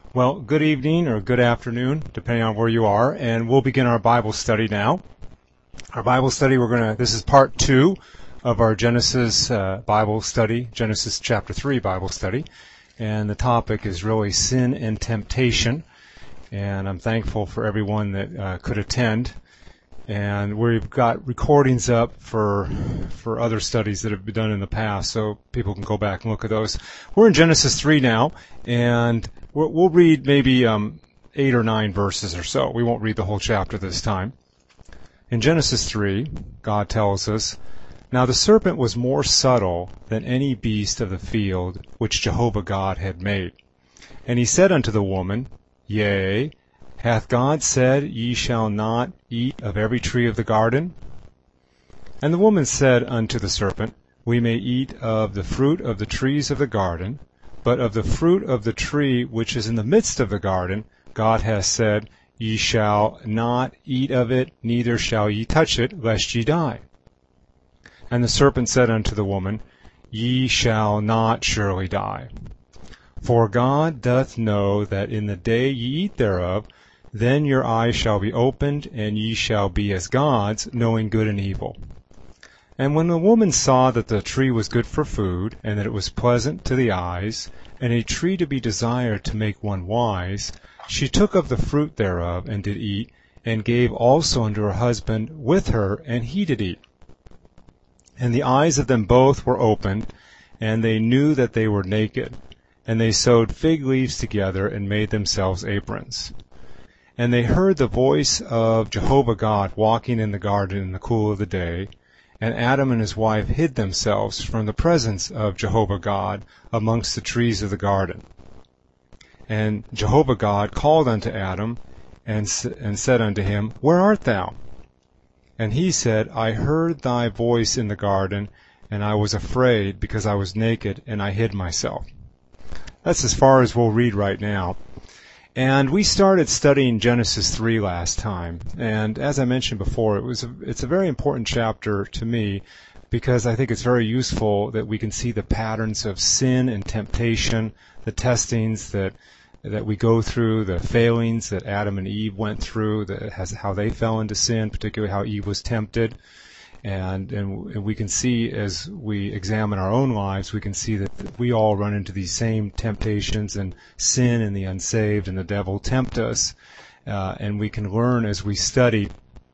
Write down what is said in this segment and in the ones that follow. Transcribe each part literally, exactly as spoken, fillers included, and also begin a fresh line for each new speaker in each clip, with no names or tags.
Well, good evening or good afternoon, depending on where you are, and we'll begin our Bible study now. Our Bible study, we're going to, this is part two of our Genesis uh, Bible study, Genesis chapter three Bible study, and the topic is really sin and temptation, and I'm thankful for everyone that uh, could attend. And we've got recordings up for for other studies that have been done in the past, so people can go back and look at those. We're in Genesis three now, and we'll, we'll read maybe um, eight or nine verses or so. We won't read the whole chapter this time. In Genesis three, God tells us, "Now the serpent was more subtle than any beast of the field which Jehovah God had made. And he said unto the woman, Yea, hath God said, Ye shall not eat of every tree of the garden? And the woman said unto the serpent, We may eat of the fruit of the trees of the garden, but of the fruit of the tree which is in the midst of the garden, God hath said, Ye shall not eat of it, neither shall ye touch it, lest ye die. And the serpent said unto the woman, Ye shall not surely die. For God doth know that in the day ye eat thereof, then your eyes shall be opened, and ye shall be as gods, knowing good and evil. And when the woman saw that the tree was good for food, and that it was pleasant to the eyes, and a tree to be desired to make one wise, she took of the fruit thereof, and did eat, and gave also unto her husband with her, and he did eat. And the eyes of them both were opened, and they knew that they were naked. And they sewed fig leaves together, and made themselves aprons. And they heard the voice of Jehovah God walking in the garden in the cool of the day. And Adam and his wife hid themselves from the presence of Jehovah God amongst the trees of the garden. And Jehovah God called unto Adam, and, and said unto him, Where art thou? And he said, I heard thy voice in the garden, and I was afraid, because I was naked, and I hid myself. That's as far as we'll read right now. And we started studying Genesis three last time, and as I mentioned before, it was a, it's a very important chapter to me because I think it's very useful that we can see the patterns of sin and temptation, the testings that that we go through, the failings that Adam and Eve went through, that has how they fell into sin, particularly how Eve was tempted. And, and and we can see as we examine our own lives, we can see that we all run into these same temptations, and sin and the unsaved and the devil tempt us. Uh, and we can learn as we study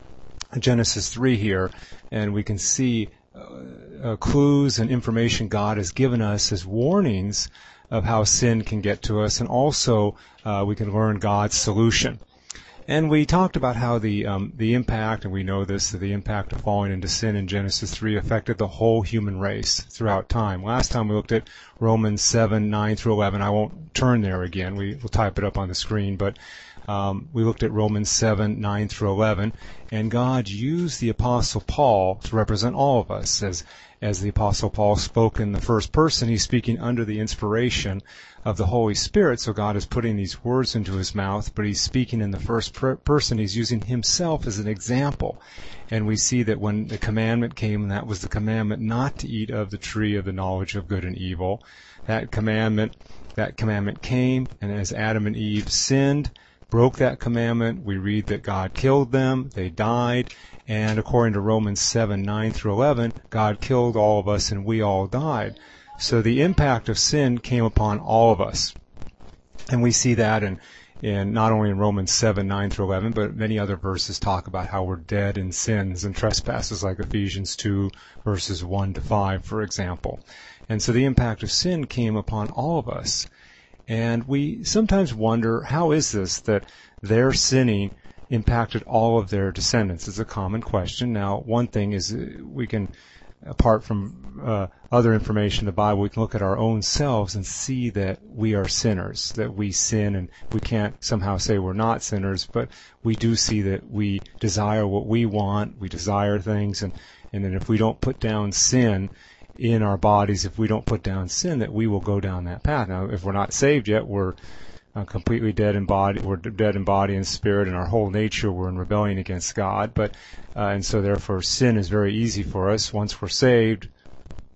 Genesis three here, and we can see uh, uh, clues and information God has given us as warnings of how sin can get to us, and also uh, we can learn God's solution. And we talked about how the um, the impact, and we know this, that the impact of falling into sin in Genesis three affected the whole human race throughout time. Last time we looked at Romans seven, nine through eleven. I won't turn there again. We, we'll type it up on the screen. But um, we looked at Romans seven, nine through eleven. And God used the Apostle Paul to represent all of us. As, as the Apostle Paul spoke in the first person, he's speaking under the inspiration of the Holy Spirit, so God is putting these words into his mouth, but he's speaking in the first per- person. He's using himself as an example. And we see that when the commandment came, and that was the commandment not to eat of the tree of the knowledge of good and evil, that commandment, that commandment came, and as Adam and Eve sinned, broke that commandment, we read that God killed them, they died, and according to Romans seven, nine through eleven, God killed all of us and we all died. So the impact of sin came upon all of us. And we see that in, in not only in Romans seven, nine through eleven, but many other verses talk about how we're dead in sins and trespasses, like Ephesians two, verses one to five, for example. And so the impact of sin came upon all of us. And we sometimes wonder, how is this that their sinning impacted all of their descendants? It's a common question. Now, one thing is we can, apart from uh, other information in the Bible, we can look at our own selves and see that we are sinners, that we sin, and we can't somehow say we're not sinners, but we do see that we desire what we want, we desire things, and, and then if we don't put down sin in our bodies, if we don't put down sin, that we will go down that path. Now, if we're not saved yet, we're uh, completely dead in body, we're dead in body and spirit, and our whole nature, we're in rebellion against God, but Uh, and so therefore sin is very easy for us. Once we're saved,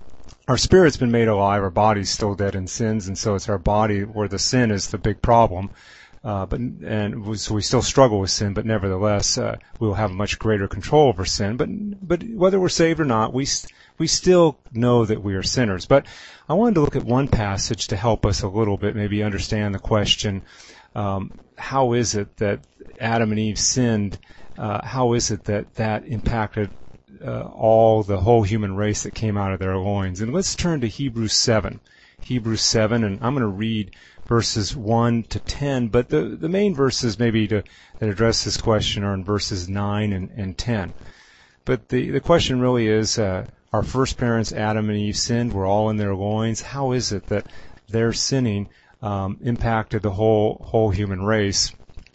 our spirit's been made alive, our body's still dead in sins, and so it's our body where the sin is the big problem. Uh, but and so we still struggle with sin, but nevertheless, uh, we'll have much greater control over sin. But but whether we're saved or not, we we still know that we are sinners. But I wanted to look at one passage to help us a little bit, maybe understand the question: um, how is it that Adam and Eve sinned? Uh, how is it that that impacted uh, all the whole human race that came out of their loins? And let's turn to Hebrews seven. Hebrews seven, and I'm going to read verses one to ten, but the, the main verses maybe to, that address this question are in verses nine and, and ten. But the, the question really is, uh, our first parents, Adam and Eve, sinned. We're all in their loins. How is it that their sinning um, impacted the whole whole human race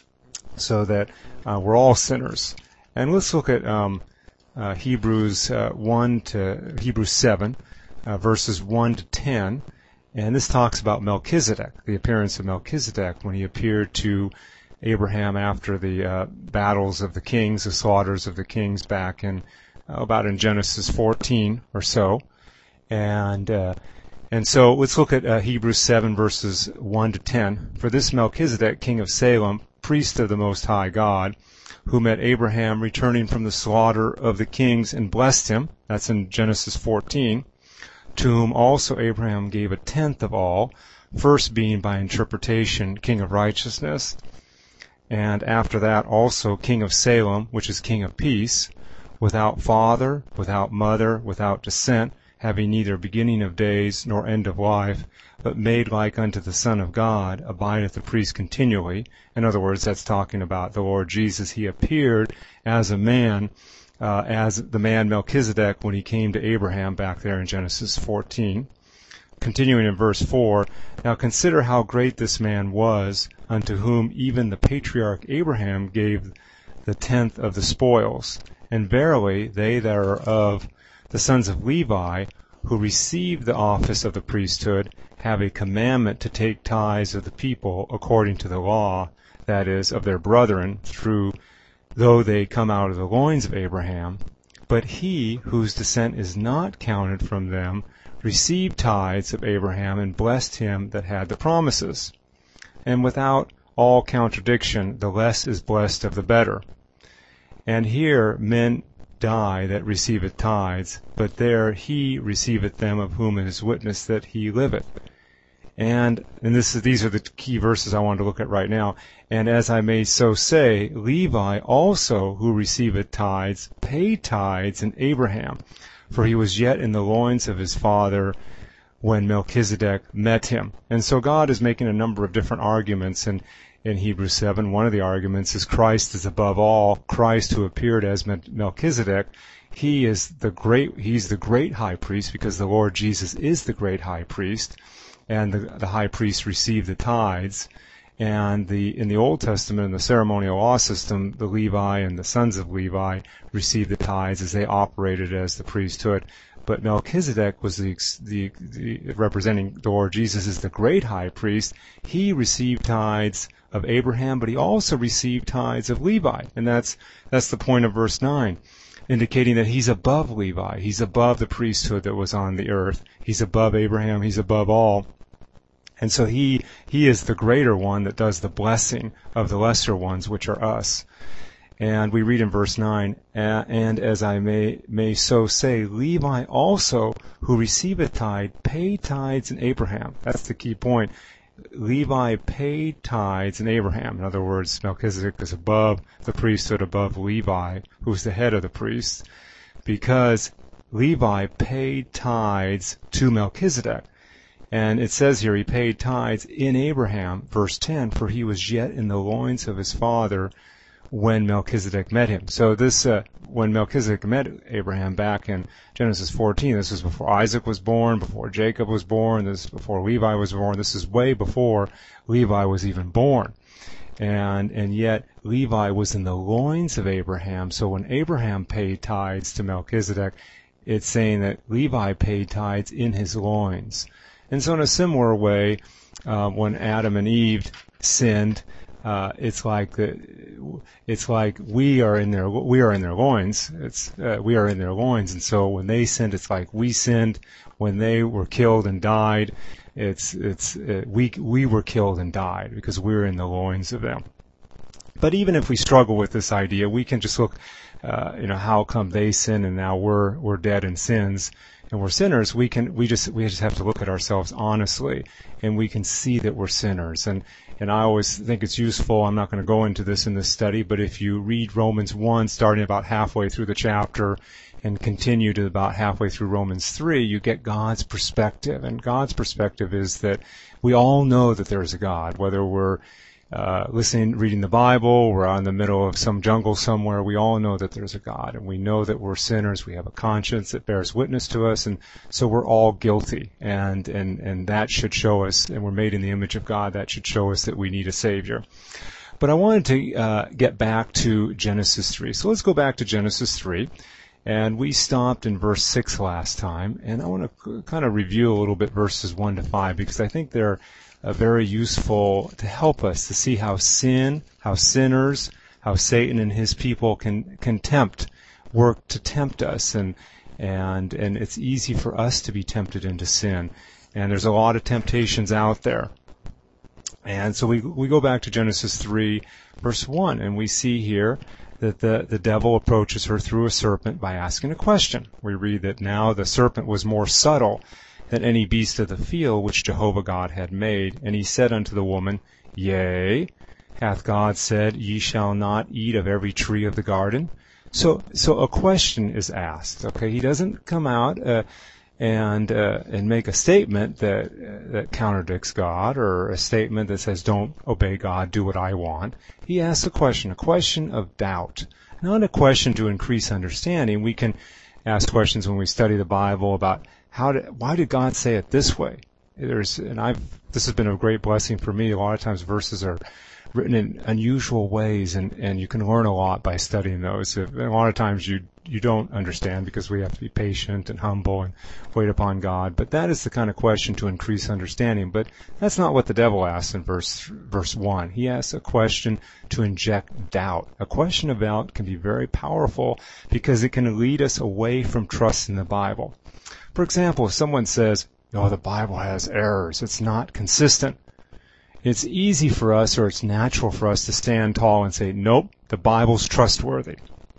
so that uh, we're all sinners? And let's look at um, uh, Hebrews uh, one to Hebrews seven, uh, verses one to ten. And this talks about Melchizedek, the appearance of Melchizedek when he appeared to Abraham after the uh, battles of the kings, the slaughters of the kings back in uh, about in Genesis fourteen or so. And uh, and so let's look at uh, Hebrews seven verses one to ten. For this Melchizedek, king of Salem, priest of the Most High God, who met Abraham returning from the slaughter of the kings and blessed him, that's in Genesis fourteen, to whom also Abraham gave a tenth of all, first being by interpretation king of righteousness, and after that also king of Salem, which is king of peace, without father, without mother, without descent, having neither beginning of days nor end of life, but made like unto the Son of God, abideth the priest continually. In other words, that's talking about the Lord Jesus. He appeared as a man, Uh, as the man Melchizedek when he came to Abraham back there in Genesis fourteen. Continuing in verse four, now consider how great this man was, unto whom even the patriarch Abraham gave the tenth of the spoils. And verily, they that are of the sons of Levi, who received the office of the priesthood, have a commandment to take tithes of the people according to the law, that is, of their brethren, through though they come out of the loins of Abraham. But he, whose descent is not counted from them, received tithes of Abraham and blessed him that had the promises. And without all contradiction, the less is blessed of the better. And here men die that receiveth tithes, but there he receiveth them of whom it is witnessed that he liveth. And, and this is, these are the key verses I wanted to look at right now. And as I may so say, Levi also, who receiveth tithes, paid tithes in Abraham, for he was yet in the loins of his father when Melchizedek met him. And so God is making a number of different arguments in, in Hebrews seven. One of the arguments is Christ is above all. Christ, who appeared as Melchizedek, he is the great, he's the great high priest, because the Lord Jesus is the great high priest. And the, the high priest received the tithes. And the in the Old Testament, in the ceremonial law system, the Levi and the sons of Levi received the tithes as they operated as the priesthood. But Melchizedek was the, the, the representing the Lord Jesus as the great high priest. He received tithes of Abraham, but he also received tithes of Levi. And that's that's the point of verse nine, indicating that he's above Levi. He's above the priesthood that was on the earth. He's above Abraham. He's above all. And so he he is the greater one that does the blessing of the lesser ones, which are us. And we read in verse nine, and as I may may so say, Levi also, who receiveth tithe, paid tithes in Abraham. That's the key point. Levi paid tithes in Abraham. In other words, Melchizedek is above the priesthood, above Levi, who's the head of the priests, because Levi paid tithes to Melchizedek. And it says here he paid tithes in Abraham, verse ten, for he was yet in the loins of his father when Melchizedek met him. So this, uh, when Melchizedek met Abraham back in Genesis fourteen, this was before Isaac was born, before Jacob was born, this is before Levi was born, this is way before Levi was even born. And, and yet Levi was in the loins of Abraham. So when Abraham paid tithes to Melchizedek, it's saying that Levi paid tithes in his loins. And so in a similar way, uh, when Adam and Eve sinned, uh, it's like the, it's like we are in their we are in their loins. It's uh, we are in their loins, and so when they sinned, it's like we sinned. When they were killed and died, it's it's uh, we we were killed and died because we were in the loins of them. But even if we struggle with this idea, we can just look, uh, you know, how come they sin and now we're we're dead in sins and we're sinners? We can we just we just have to look at ourselves honestly, and we can see that we're sinners. And and I always think it's useful. I'm not going to go into this in this study, but if you read Romans one, starting about halfway through the chapter, and continue to about halfway through Romans three, you get God's perspective. And God's perspective is that we all know that there is a God, whether we're Uh, listening, reading the Bible, we're out in the middle of some jungle somewhere, we all know that there's a God, and we know that we're sinners, we have a conscience that bears witness to us, and so we're all guilty, and, and, and that should show us, and we're made in the image of God, that should show us that we need a Savior. But I wanted to uh, get back to Genesis three. So let's go back to Genesis three, and we stopped in verse six last time, and I want to kind of review a little bit verses one to five, because I think they're Uh, very useful to help us to see how sin, how sinners, how Satan and his people can can tempt, work to tempt us, and and and it's easy for us to be tempted into sin, and there's a lot of temptations out there. And so we we go back to Genesis three, verse one, and we see here that the the devil approaches her through a serpent by asking a question. We read that now the serpent was more subtle than any beast of the field which Jehovah God had made. And he said unto the woman, Yea, hath God said, Ye shall not eat of every tree of the garden? So, so a question is asked. Okay, he doesn't come out uh, and uh, and make a statement that uh, that contradicts God, or a statement that says, Don't obey God, do what I want. He asks a question, a question of doubt, not a question to increase understanding. We can ask questions when we study the Bible about How did, why did God say it this way? There's, and I've, this has been a great blessing for me. A lot of times verses are written in unusual ways, and, and you can learn a lot by studying those. And a lot of times you, you don't understand because we have to be patient and humble and wait upon God. But that is the kind of question to increase understanding. But that's not what the devil asks in verse, verse one. He asks a question to inject doubt. A question of doubt can be very powerful because it can lead us away from trust in the Bible. For example, if someone says, oh, the Bible has errors, it's not consistent, it's easy for us, or it's natural for us to stand tall and say, nope, the Bible's trustworthy.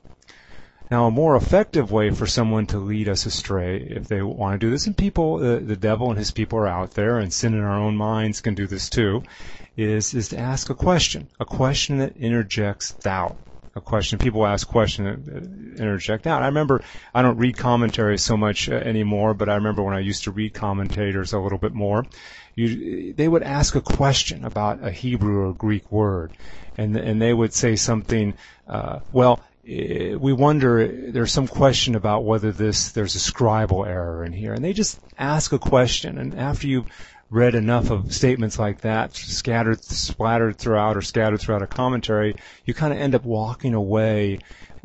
Now, a more effective way for someone to lead us astray, if they want to do this, and people, the, the devil and his people are out there, and sin in our own minds can do this too, is, is to ask a question, a question that interjects doubt. A question. People ask questions that interject out. I remember, I don't read commentaries so much uh, anymore, but I remember when I used to read commentators a little bit more, you, they would ask a question about a Hebrew or Greek word, and and they would say something, uh, well, we wonder, there's some question about whether this, there's a scribal error in here, and they just ask a question, and after you read enough of statements like that, scattered, splattered throughout or scattered throughout a commentary, you kind of end up walking away,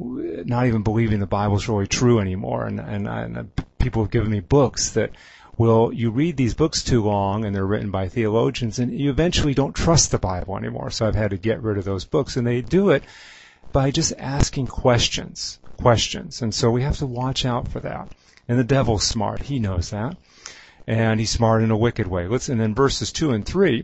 not even believing the Bible's really true anymore. And, and, and people have given me books that will, you read these books too long, and they're written by theologians, and you eventually don't trust the Bible anymore. So I've had to get rid of those books, and they do it by just asking questions, questions. And so we have to watch out for that. And the devil's smart. He knows that. And he's smart in a wicked way. Let's, and then verses two and three,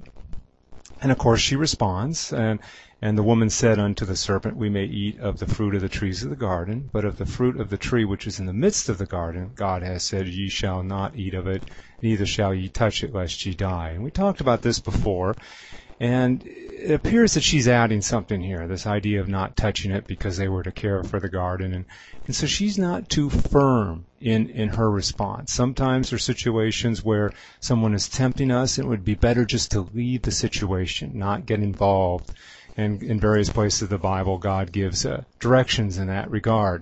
and of course she responds, and and the woman said unto the serpent, We may eat of the fruit of the trees of the garden, but of the fruit of the tree which is in the midst of the garden, God has said, Ye shall not eat of it, neither shall ye touch it, lest ye die. And we talked about this before, and it appears that she's adding something here, this idea of not touching it because they were to care for the garden. And, and so she's not too firm in, in her response. Sometimes there are situations where someone is tempting us, and it would be better just to leave the situation, not get involved. And in various places of the Bible, God gives uh, directions in that regard.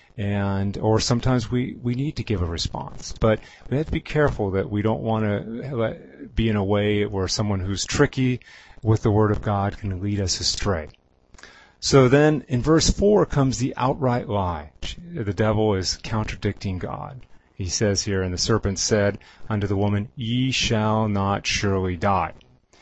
And, or sometimes we, we need to give a response. But we have to be careful that we don't want to be in a way where someone who's tricky with the Word of God can lead us astray. So then in verse four comes the outright lie. The devil is contradicting God. He says here, And the serpent said unto the woman, Ye shall not surely die.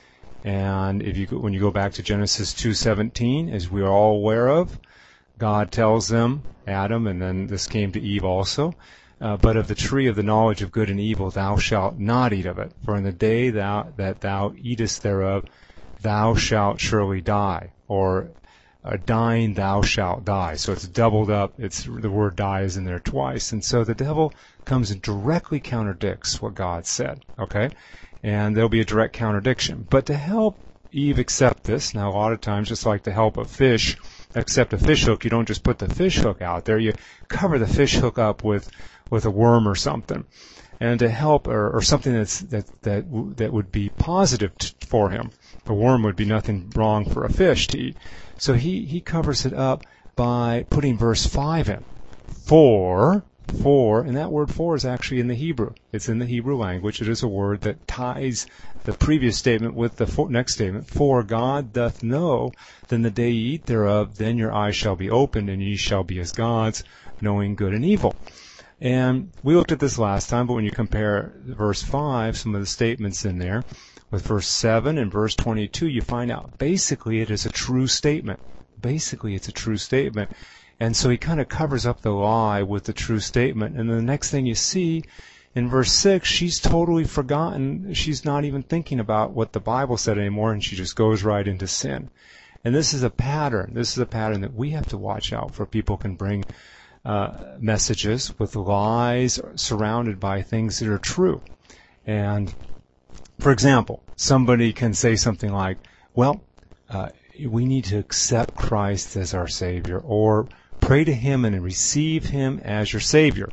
And if you when you go back to Genesis two seventeen, as we are all aware of, God tells them, Adam, and then this came to Eve also, uh, but of the tree of the knowledge of good and evil thou shalt not eat of it, for in the day thou, that thou eatest thereof thou shalt surely die, or uh, dying thou shalt die. So it's doubled up. It's the word die is in there twice. And so the devil comes and directly contradicts what God said, okay? And there'll be a direct contradiction. But to help Eve accept this, now a lot of times, just like to help a fish accept a fish hook, you don't just put the fish hook out there. You cover the fish hook up with, with a worm or something. And to help, or, or something that's, that, that, that would be positive t- for him. A worm would be nothing wrong for a fish to eat. So he, he covers it up by putting verse five in. For, for, and that word for is actually in the Hebrew. It's in the Hebrew language. It is a word that ties the previous statement with the for, next statement. For God doth know, then the day ye eat thereof, then your eyes shall be opened, and ye shall be as gods, knowing good and evil. And we looked at this last time, but when you compare verse five, some of the statements in there, with verse seven and verse twenty-two, you find out basically it is a true statement. Basically it's a true statement. And so he kind of covers up the lie with the true statement. And then the next thing you see, in verse six, she's totally forgotten. She's not even thinking about what the Bible said anymore, and she just goes right into sin. And this is a pattern. This is a pattern that we have to watch out for. People can bring uh, messages with lies surrounded by things that are true. And, for example, somebody can say something like, well, uh, we need to accept Christ as our Savior, or pray to Him and receive Him as your Savior.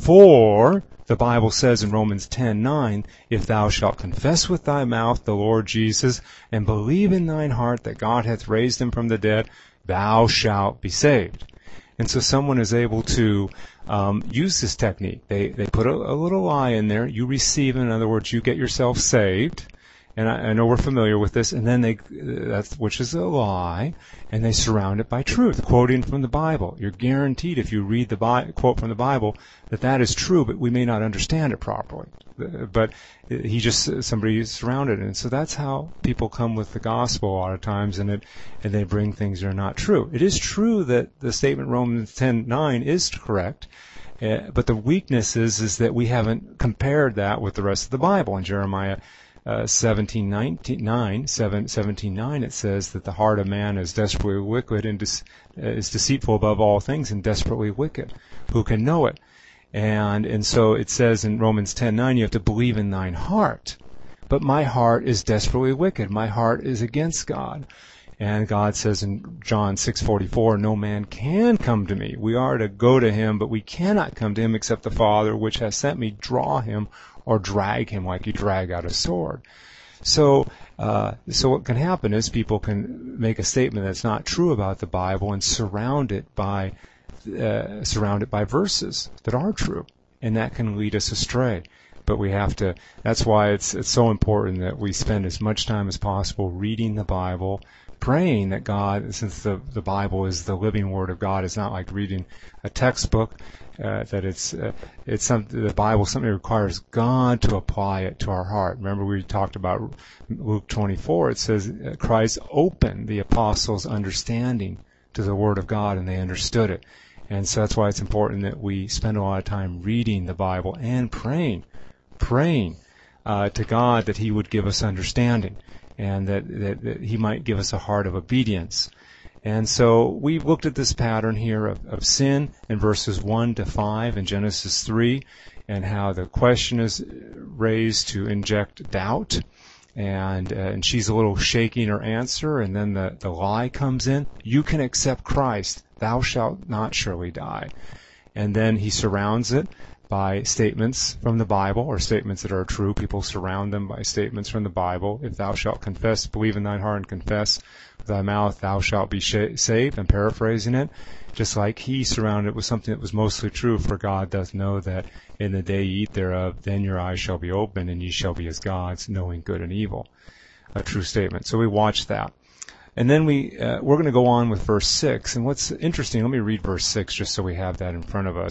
For the Bible says in Romans ten nine, if thou shalt confess with thy mouth the Lord Jesus, and believe in thine heart that God hath raised Him from the dead, thou shalt be saved. And so someone is able to um, use this technique. They they put a, a little lie in there. You receive, in other words, you get yourself saved. And I, I know we're familiar with this. And then they, that's, which is a lie, and they surround it by truth, quoting from the Bible. You're guaranteed, if you read the Bi- quote from the Bible, that that is true, but we may not understand it properly. But he just, somebody surrounded it. And so that's how people come with the gospel a lot of times, and it, and they bring things that are not true. It is true that the statement Romans ten nine is correct. Uh, but the weakness is, is that we haven't compared that with the rest of the Bible. In Jeremiah Uh, seventeen nine, seventeen nine, it says that the heart of man is desperately wicked and de- is deceitful above all things and desperately wicked. Who can know it? And and so it says in Romans ten nine, you have to believe in thine heart. But my heart is desperately wicked. My heart is against God. And God says in John six forty-four, no man can come to me. We are to go to Him, but we cannot come to Him except the Father which has sent me draw him, or drag him like you drag out a sword. So, uh, so what can happen is people can make a statement that's not true about the Bible and surround it by, uh, surround it by verses that are true, and that can lead us astray. But we have to, that's why it's, it's so important that we spend as much time as possible reading the Bible, praying that God, since the, the Bible is the living Word of God, it's not like reading a textbook, uh, that it's, uh, it's something, the Bible is something that requires God to apply it to our heart. Remember we talked about Luke twenty-four, it says Christ opened the apostles' understanding to the Word of God, and they understood it. And so that's why it's important that we spend a lot of time reading the Bible and praying, praying, uh, to God that He would give us understanding, and that, that, that He might give us a heart of obedience. And so we've looked at this pattern here of, of sin in verses one to five in Genesis three, and how the question is raised to inject doubt, and uh, and she's a little shaky in her answer, and then the, the lie comes in. You can accept Christ. Thou shalt not surely die. And then he surrounds it by statements from the Bible, or statements that are true. People surround them by statements from the Bible. If thou shalt confess, believe in thine heart and confess with thy mouth, thou shalt be sh- saved. I'm paraphrasing it. Just like he surrounded it with something that was mostly true. For God doth know that in the day ye eat thereof, then your eyes shall be opened, and ye shall be as gods, knowing good and evil. A true statement. So we watch that. And then we, uh, we're going to go on with verse six. And what's interesting, let me read verse six just so we have that in front of us.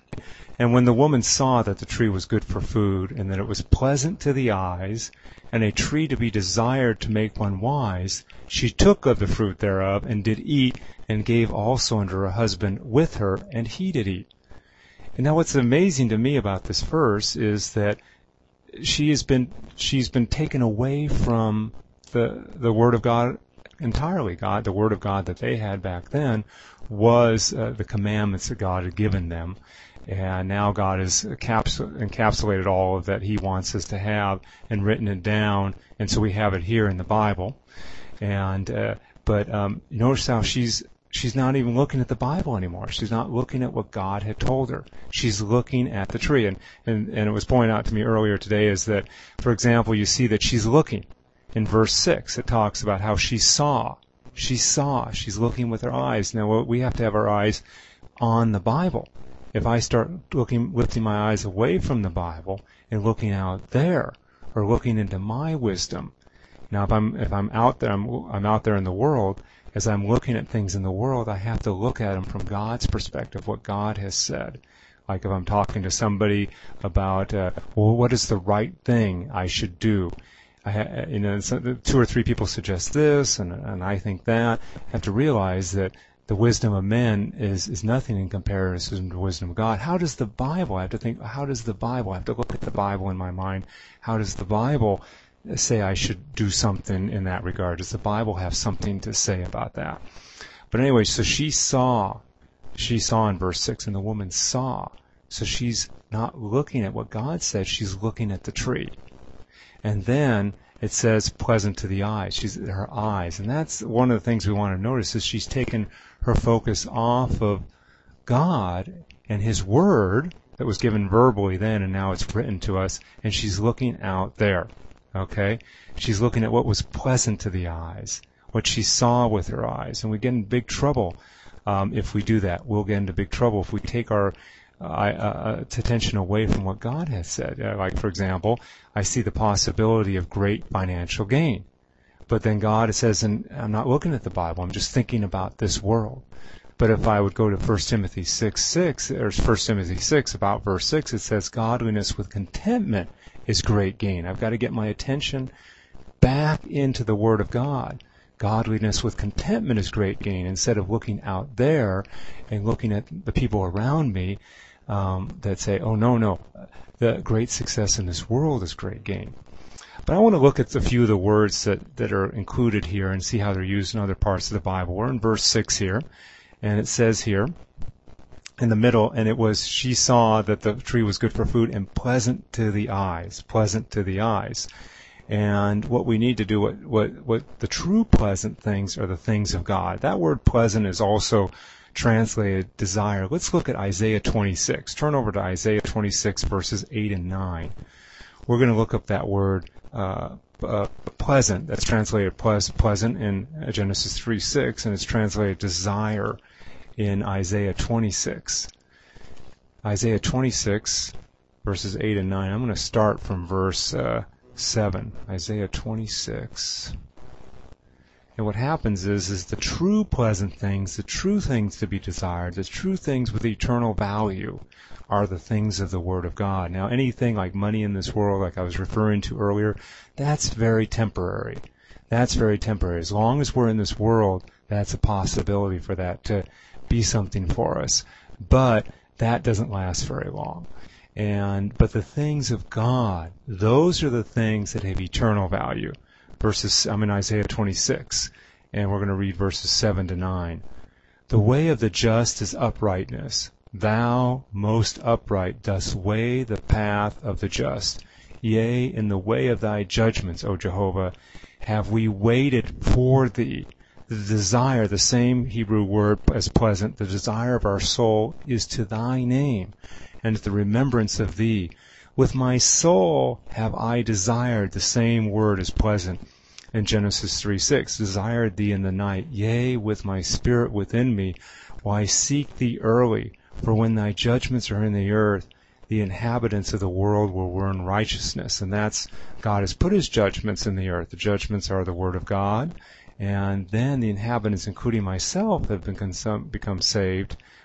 And when the woman saw that the tree was good for food, and that it was pleasant to the eyes, and a tree to be desired to make one wise, she took of the fruit thereof, and did eat, and gave also unto her husband with her, and he did eat. And now what's amazing to me about this verse is that she has been she's been taken away from the the Word of God entirely. God, the Word of God that they had back then was uh, the commandments that God had given them. And now God has encapsulated all of that He wants us to have and written it down, and so we have it here in the Bible. And uh, but um, notice how she's she's not even looking at the Bible anymore. She's not looking at what God had told her. She's looking at the tree. And and, and it was pointed out to me earlier today is that, for example, you see that she's looking. In verse six, it talks about how she saw. She saw. She's looking with her eyes. Now, we have to have our eyes on the Bible. If I start looking, lifting my eyes away from the Bible and looking out there, or looking into my wisdom. Now, if I'm if I'm out there, I'm, I'm out there in the world. As I'm looking at things in the world, I have to look at them from God's perspective, what God has said. Like if I'm talking to somebody about, uh, well, what is the right thing I should do? I ha- you know, two or three people suggest this, and and I think that. I have to realize that the wisdom of men is, is nothing in comparison to the wisdom of God. How does the Bible, I have to think, how does the Bible, I have to look at the Bible in my mind, how does the Bible say I should do something in that regard? Does the Bible have something to say about that? But anyway, so she saw, she saw in verse six, and the woman saw. So she's not looking at what God said, she's looking at the tree. And then it says pleasant to the eyes. She's her eyes. And that's one of the things we want to notice is she's taken her focus off of God and His Word that was given verbally then, and now it's written to us, and she's looking out there. Okay? She's looking at what was pleasant to the eyes, what she saw with her eyes. And we get in big trouble um, if we do that. We'll get into big trouble if we take our Uh, uh, attention away from what God has said. Uh, like, for example, I see the possibility of great financial gain. But then God says, and I'm not looking at the Bible, I'm just thinking about this world. But if I would go to First Timothy six six, or First Timothy six, about verse six, it says, godliness with contentment is great gain. I've got to get my attention back into the Word of God. Godliness with contentment is great gain, instead of looking out there and looking at the people around me um, that say, oh, no, no, the great success in this world is great gain. But I want to look at a few of the words that, that are included here and see how they're used in other parts of the Bible. We're in verse six here, and it says here in the middle, and it was, she saw that the tree was good for food and pleasant to the eyes, pleasant to the eyes. And what we need to do, what, what, what the true pleasant things are the things of God. That word pleasant is also translated desire. Let's look at Isaiah twenty-six. Turn over to Isaiah twenty-six, verses eight and nine. We're going to look up that word uh, uh, pleasant. That's translated pleasant in Genesis three six, and it's translated desire in Isaiah twenty-six. Isaiah twenty-six, verses eight and nine. I'm going to start from verse uh, seven. Isaiah twenty-six. And what happens is, is the true pleasant things, the true things to be desired, the true things with eternal value are the things of the Word of God. Now, anything like money in this world, like I was referring to earlier, that's very temporary. That's very temporary. As long as we're in this world, that's a possibility for that to be something for us. But that doesn't last very long. And but the things of God, those are the things that have eternal value. Verses, I'm in Isaiah twenty-six, and we're going to read verses seven to nine. The way of the just is uprightness. Thou, most upright, dost weigh the path of the just. Yea, in the way of thy judgments, O Jehovah, have we waited for thee. The desire, the same Hebrew word as pleasant, the desire of our soul is to thy name, and the remembrance of thee. With my soul have I desired, the same word as pleasant in Genesis three six, desired thee in the night, yea, with my spirit within me, why seek thee early, for when thy judgments are in the earth, the inhabitants of the world will learn righteousness. And that's, God has put His judgments in the earth. The judgments are the Word of God, and then the inhabitants, including myself, have been consum- become saved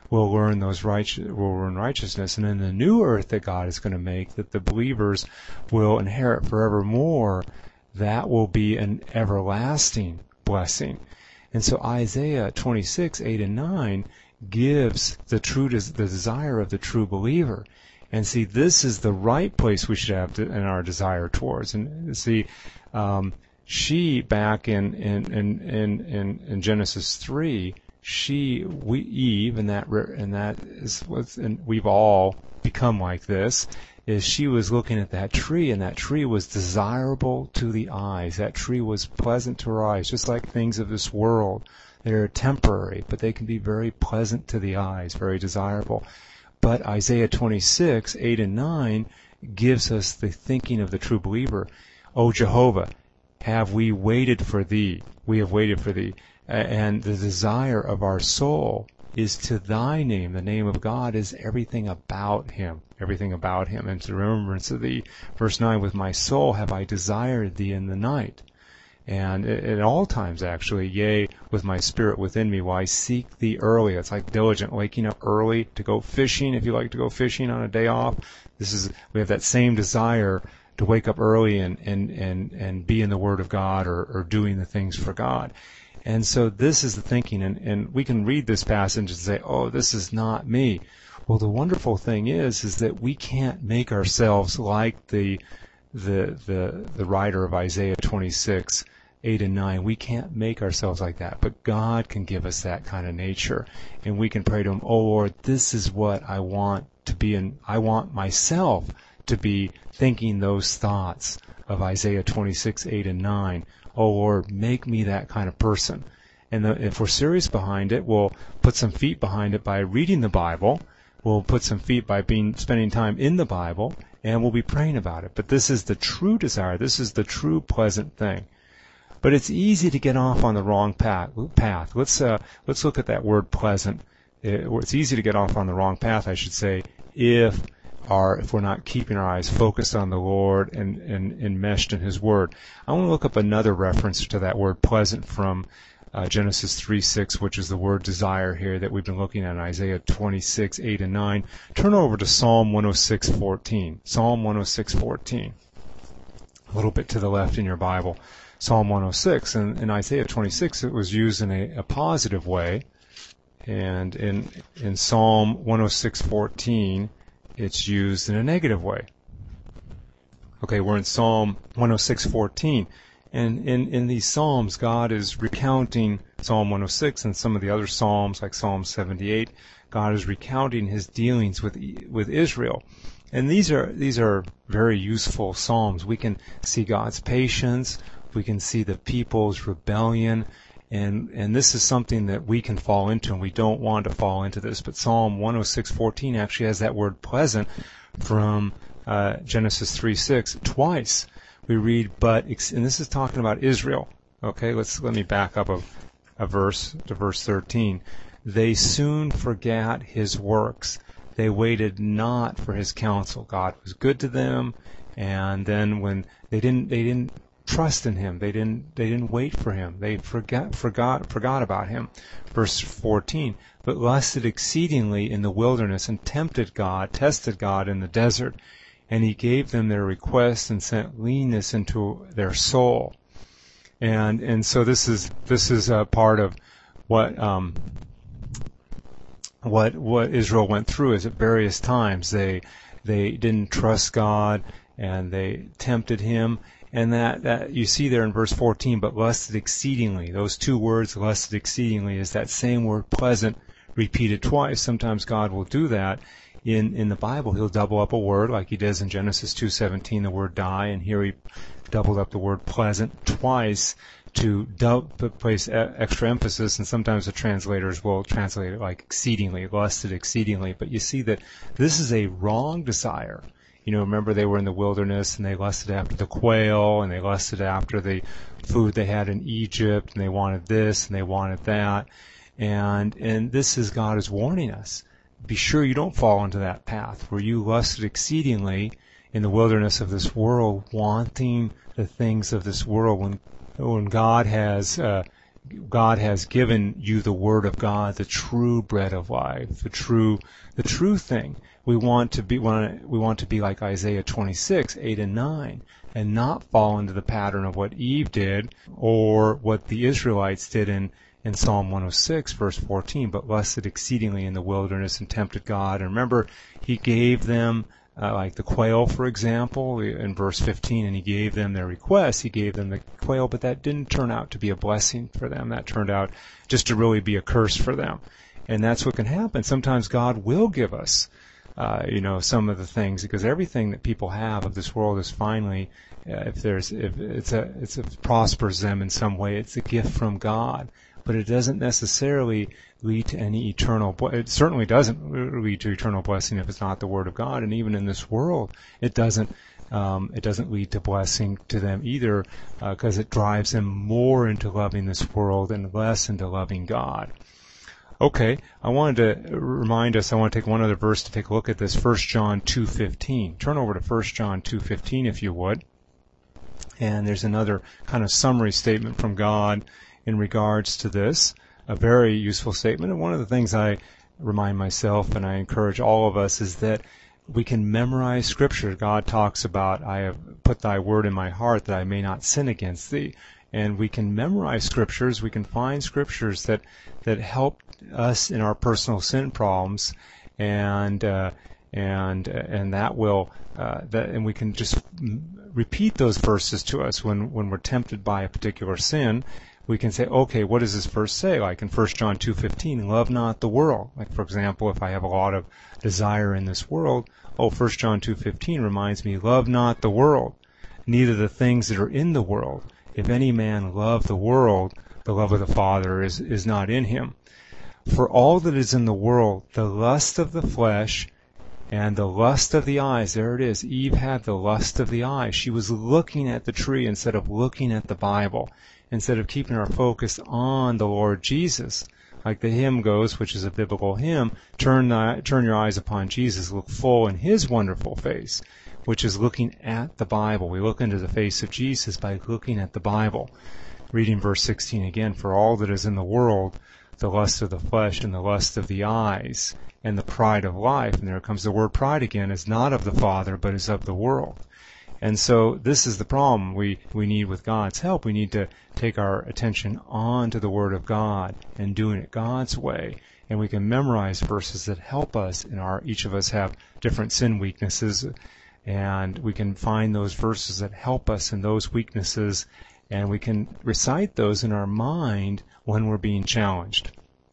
will learn those righteous, will learn righteousness. And in the new earth that God is going to make, that the believers will inherit forevermore, that will be an everlasting blessing. And so Isaiah twenty-six, eight and nine gives the true, the desire of the true believer. And see, this is the right place we should have to, in our desire towards. And see, um, she back in in in in, in Genesis three, she we Eve, and that and that is what's, and we've all become like this. Is she was looking at that tree, and that tree was desirable to the eyes. That tree was pleasant to her eyes, just like things of this world. They're temporary, but they can be very pleasant to the eyes, very desirable. But Isaiah twenty-six, eight and nine gives us the thinking of the true believer. O Jehovah, have we waited for thee? We have waited for thee. And the desire of our soul is to thy name. The name of God is everything about him. Everything about him. And to remembrance of thee. Verse nine, with my soul have I desired thee in the night. And at all times, actually, yea, with my spirit within me, will I seek thee early. It's like diligent, waking up early to go fishing. If you like to go fishing on a day off, this is, we have that same desire to wake up early and, and, and, and be in the Word of God, or, or doing the things for God. And so this is the thinking, and, and we can read this passage and say, oh, this is not me. Well, the wonderful thing is, is that we can't make ourselves like the, the, the, the writer of Isaiah twenty-six, eight and nine. We can't make ourselves like that, but God can give us that kind of nature, and we can pray to him, oh Lord, this is what I want to be in, I want myself to be thinking those thoughts of Isaiah twenty-six, eight and nine. Oh Lord, make me that kind of person. And the, if we're serious behind it, we'll put some feet behind it by reading the Bible. We'll put some feet by being spending time in the Bible, and we'll be praying about it. But this is the true desire. This is the true pleasant thing. But it's easy to get off on the wrong path. path. Let's uh, let's look at that word pleasant. It's easy to get off on the wrong path, I should say, if our if we're not keeping our eyes focused on the Lord and, and enmeshed in His Word. I want to look up another reference to that word pleasant from uh, Genesis three six, which is the word desire here that we've been looking at in Isaiah twenty-six, eight and nine. Turn over to Psalm one oh six, fourteen. Psalm one oh six, fourteen. A little bit to the left in your Bible. Psalm one oh six. And in Isaiah twenty-six, it was used in a, a positive way. And in, in Psalm one oh six, fourteen, it's used in a negative way. Okay, we're in Psalm one oh six, fourteen. And in, in these Psalms, God is recounting Psalm one oh six and some of the other Psalms, like Psalm seventy-eight. God is recounting His dealings with with Israel. And these are these are very useful Psalms. We can see God's patience. We can see the people's rebellion. And and this is something that we can fall into, and we don't want to fall into this. But Psalm one oh six, fourteen actually has that word pleasant from uh, Genesis three six twice. We read, but, and this is talking about Israel. Okay, let's let me back up a, a verse to verse thirteen. They soon forgot His works. They waited not for His counsel. God was good to them, and then when they didn't, they didn't trust in Him. They didn't, they didn't wait for Him. They forgot, forgot, forgot about Him. Verse fourteen. But lusted exceedingly in the wilderness and tempted God, tested God in the desert. And He gave them their request and sent leanness into their soul. And, and so this is, this is a part of what, um, what, what Israel went through is at various times they, they didn't trust God and they tempted Him. And that, that you see there in verse fourteen, but lusted exceedingly. Those two words, lusted exceedingly, is that same word pleasant repeated twice. Sometimes God will do that. In, in the Bible, He'll double up a word like He does in Genesis two seventeen, the word die, and here He doubled up the word pleasant twice to double, place extra emphasis, and sometimes the translators will translate it like exceedingly, lusted exceedingly. But you see that this is a wrong desire. You know, remember they were in the wilderness and they lusted after the quail and they lusted after the food they had in Egypt and they wanted this and they wanted that. And, and this is God is warning us. Be sure you don't fall into that path where you lusted exceedingly in the wilderness of this world, wanting the things of this world when, when God has, uh, God has given you the Word of God, the true bread of life, the true, the true thing. We want to be, we want to be like Isaiah twenty-six, eight and nine, and not fall into the pattern of what Eve did or what the Israelites did in, in Psalm one oh six, verse fourteen, but lusted exceedingly in the wilderness and tempted God. And remember, He gave them Uh, like the quail, for example, in verse fifteen, and He gave them their requests. He gave them the quail, but that didn't turn out to be a blessing for them. That turned out just to really be a curse for them. And that's what can happen. Sometimes God will give us, uh, you know, some of the things, because everything that people have of this world is finally, uh, if there's, if it's a, it's a, prospers them in some way, it's a gift from God. But it doesn't necessarily lead to any eternal, it certainly doesn't lead to eternal blessing if it's not the Word of God. And even in this world, it doesn't, um, it doesn't lead to blessing to them either, because uh, it drives them more into loving this world and less into loving God. Okay, I wanted to remind us, I want to take one other verse to take a look at this, First John two fifteen. Turn over to First John two fifteen if you would. And there's another kind of summary statement from God in regards to this, a very useful statement. And one of the things I remind myself and I encourage all of us is that we can memorize Scripture. God talks about, I have put thy word in my heart that I may not sin against thee. And we can memorize Scriptures. We can find Scriptures that, that help us in our personal sin problems. And, uh, and, and that will, uh, that, and we can just repeat those verses to us when, when we're tempted by a particular sin. We can say, okay, what does this verse say? Like in First John two fifteen, love not the world. Like, for example, if I have a lot of desire in this world, oh, First John two fifteen reminds me, love not the world, neither the things that are in the world. If any man love the world, the love of the Father is, is not in him. For all that is in the world, the lust of the flesh and the lust of the eyes, there it is. Eve had the lust of the eyes. She was looking at the tree instead of looking at the Bible. Instead of keeping our focus on the Lord Jesus. Like the hymn goes, which is a biblical hymn, turn, the, turn your eyes upon Jesus, look full in His wonderful face, which is looking at the Bible. We look into the face of Jesus by looking at the Bible. Reading verse sixteen again, for all that is in the world, the lust of the flesh and the lust of the eyes and the pride of life, and there comes the word pride again, is not of the Father, but is of the world. And so this is the problem we, we need with God's help. We need to take our attention on to the Word of God and doing it God's way. And we can memorize verses that help us in our, each of us have different sin weaknesses, and we can find those verses that help us in those weaknesses, and we can recite those in our mind when we're being challenged.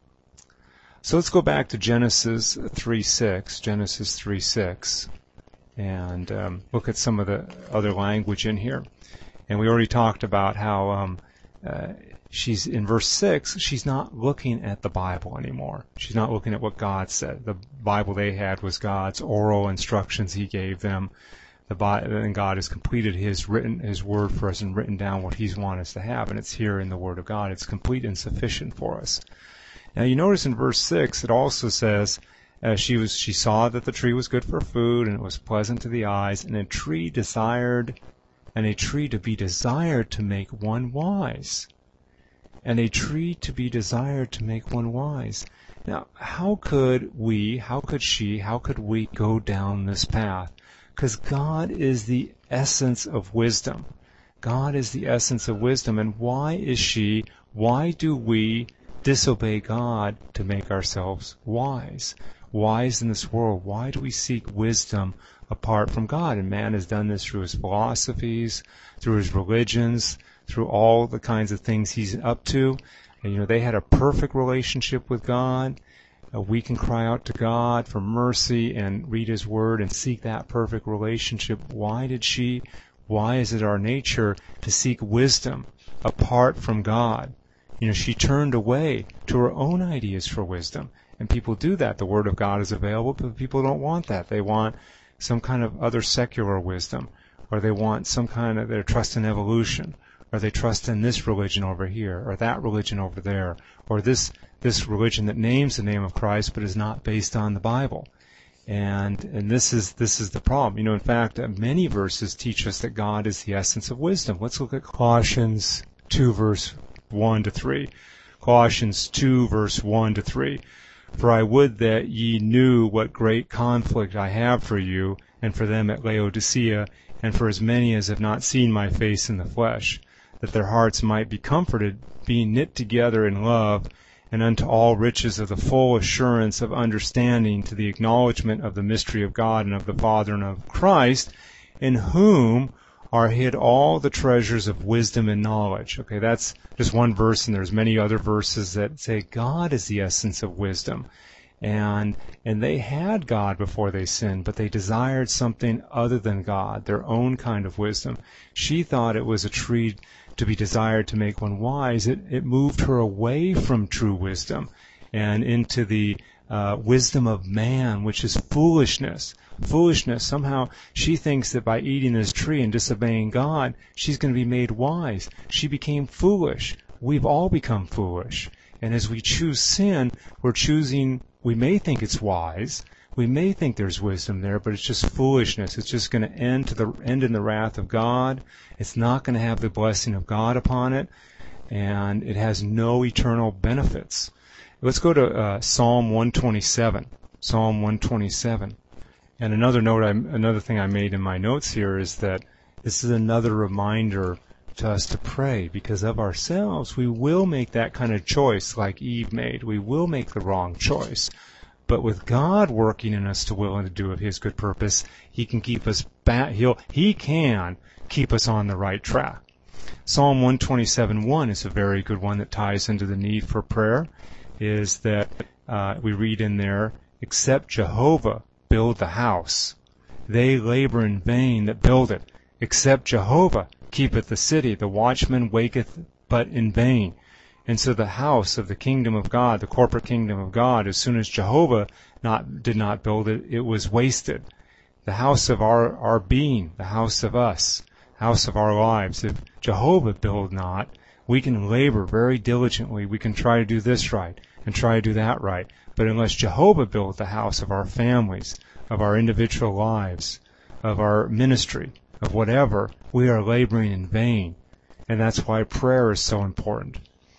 So let's go back to Genesis three six, Genesis three six. And um, look at some of the other language in here. And we already talked about how um, uh, she's in verse six, she's not looking at the Bible anymore. She's not looking at what God said. The Bible they had was God's oral instructions He gave them. The Bible, and God has completed His written, His word for us and written down what He's wanted us to have. And it's here in the Word of God. It's complete and sufficient for us. Now you notice in verse six, it also says, Uh, she was. She saw that the tree was good for food, and it was pleasant to the eyes, and a tree desired, and a tree to be desired to make one wise, and a tree to be desired to make one wise. Now, how could we? How could she? How could we go down this path? Because God is the essence of wisdom. God is the essence of wisdom, and why is she? Why do we disobey God to make ourselves wise? Wise in this world. Why do we seek wisdom apart from God? And man has done this through his philosophies, through his religions, through all the kinds of things he's up to. And, you know, they had a perfect relationship with God. Uh, we can cry out to God for mercy and read His Word and seek that perfect relationship. Why did she? Why is it our nature to seek wisdom apart from God? You know, she turned away to her own ideas for wisdom. And people do that. The Word of God is available, but people don't want that. They want some kind of other secular wisdom, or they want some kind of, their trust in evolution, or they trust in this religion over here, or that religion over there, or this this religion that names the name of Christ but is not based on the Bible. And and this is this is the problem. You know, in fact, many verses teach us that God is the essence of wisdom. Let's look at Colossians two, verse one to three. Colossians two, verse one to three. For I would that ye knew what great conflict I have for you, and for them at Laodicea, and for as many as have not seen my face in the flesh, that their hearts might be comforted, being knit together in love, and unto all riches of the full assurance of understanding, to the acknowledgement of the mystery of God and of the Father and of Christ, in whom are hid all the treasures of wisdom and knowledge. Okay, that's just one verse, and there's many other verses that say God is the essence of wisdom. And and they had God before they sinned, but they desired something other than God, their own kind of wisdom. She thought it was a tree to be desired to make one wise. It, it moved her away from true wisdom and into the uh, wisdom of man, which is foolishness. Foolishness. Somehow she thinks that by eating this tree and disobeying God, she's going to be made wise. She became foolish. We've all become foolish. And as we choose sin, we're choosing, we may think it's wise, we may think there's wisdom there, but it's just foolishness. It's just going to end to the end in the wrath of God. It's not going to have the blessing of God upon it, and it has no eternal benefits. Let's go to uh, Psalm one twenty-seven. Psalm one twenty-seven. And another note, I, another thing I made in my notes here is that this is another reminder to us to pray, because of ourselves we will make that kind of choice like Eve made. We will make the wrong choice. But with God working in us to will and to do of His good purpose, He can keep us back. He'll, He can keep us on the right track. Psalm one twenty-seven one is a very good one that ties into the need for prayer. Is that uh, we read in there, "Except Jehovah build the house, they labor in vain that build it. Except Jehovah keepeth the city, the watchman waketh but in vain." And so the house of the kingdom of God, the corporate kingdom of God, as soon as Jehovah not, did not build it, it was wasted. The house of our, our being, the house of us, house of our lives. If Jehovah build not, we can labor very diligently. We can try to do this right and try to do that right. But unless Jehovah build the house of our families, of our individual lives, of our ministry, of whatever, we are laboring in vain. And that's why prayer is so important.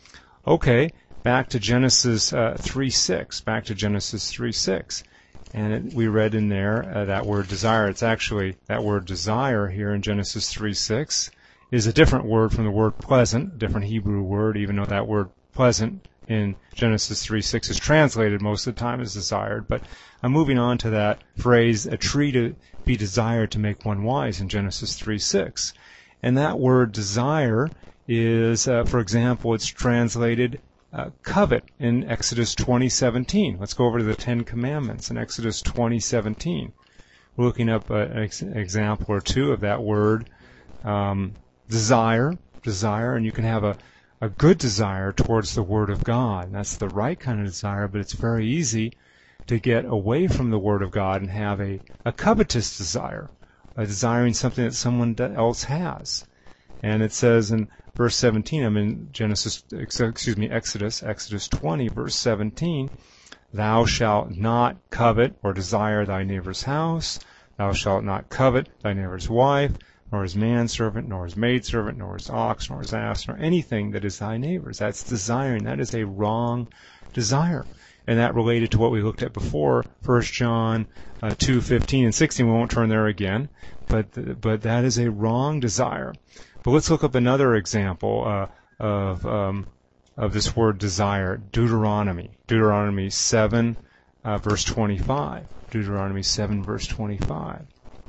Okay, back to Genesis uh, three six. Back to Genesis three six. And it, we read in there uh, that word desire. It's actually, that word desire here in Genesis three six is a different word from the word pleasant, a different Hebrew word, even though that word pleasant in Genesis three six is translated most of the time as desired. But I'm moving on to that phrase, a tree to be desired to make one wise, in Genesis three six. And that word desire is, uh, for example, it's translated uh, covet in Exodus twenty seventeen. Let's go over to the Ten Commandments in Exodus twenty seventeen. We're looking up uh, an ex- example or two of that word, um, desire, desire, and you can have a, a good desire towards the Word of God. And that's the right kind of desire, but it's very easy to get away from the Word of God and have a, a covetous desire, a desiring something that someone else has. And it says in verse seventeen, I'm in Genesis, excuse me, Exodus, Exodus twenty, verse seventeen, "Thou shalt not covet or desire thy neighbor's house. Thou shalt not covet thy neighbor's wife, nor his manservant, nor his maidservant, nor his ox, nor his ass, nor anything that is thy neighbor's." That's desiring. That is a wrong desire. And that related to what we looked at before, First John uh, two fifteen and sixteen. We won't turn there again, but but that is a wrong desire. But let's look up another example uh, of um, of this word desire. Deuteronomy, Deuteronomy seven, uh, verse twenty-five. Deuteronomy seven, verse twenty-five.